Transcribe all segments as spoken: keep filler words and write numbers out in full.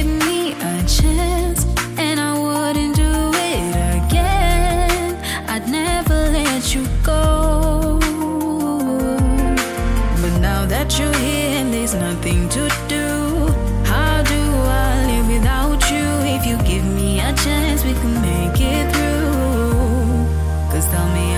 giving me a chance, and I wouldn't do it again. I'd never let you go. But now that you're here and there's nothing to do, how do I live without you? If you give me a chance, we can make it through. Cause tell me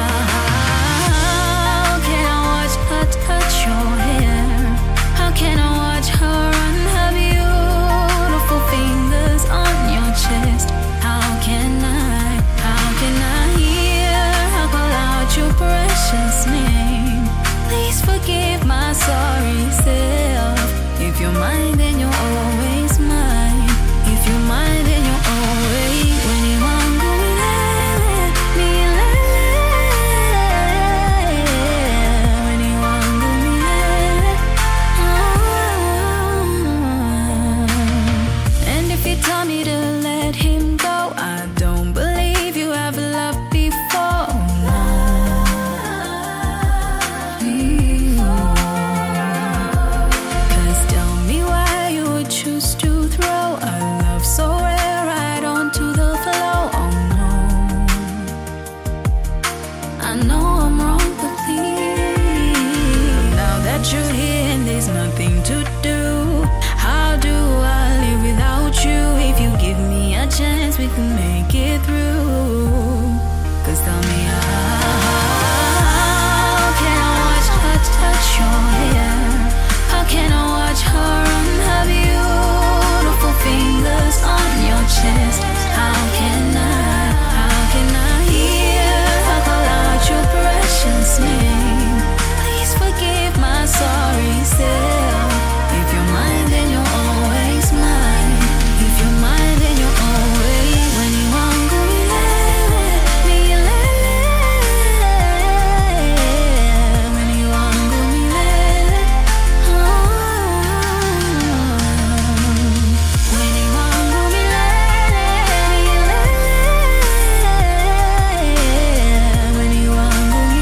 how can I watch her touch your hair? How can I watch her run her beautiful fingers on your chest? How can I, how can I hear her call out your precious name? Please forgive my sorry self. If you're mine, then you're always mine. If you're mine, then you're always. When you want go me when you want go me and if you tell me to let him go, I don't believe you ever loved before. No. Cause tell me why you would choose to throw a love so rare right onto the floor. Oh no, I know I'm wrong, but please, now that you're here and there's nothing to do, how do I live without you? If you give me a chance, we can make it through. Cause tell me how can I watch her touch your hair? How can I watch her run her beautiful fingers on your chest? How can I, how can I hear her call out your precious name? Please forgive my sorry self. If you're mine, then you're always mine. If you're mine, then you're always. When you want go me when you want go me when you want go me when you want go me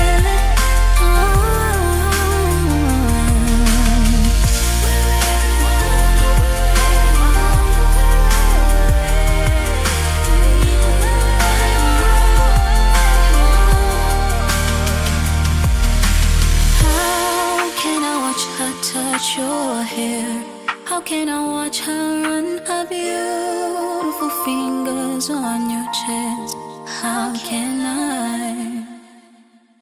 How can I watch her touch your hair? How can I watch her run her beautiful fingers on your chest? How can I?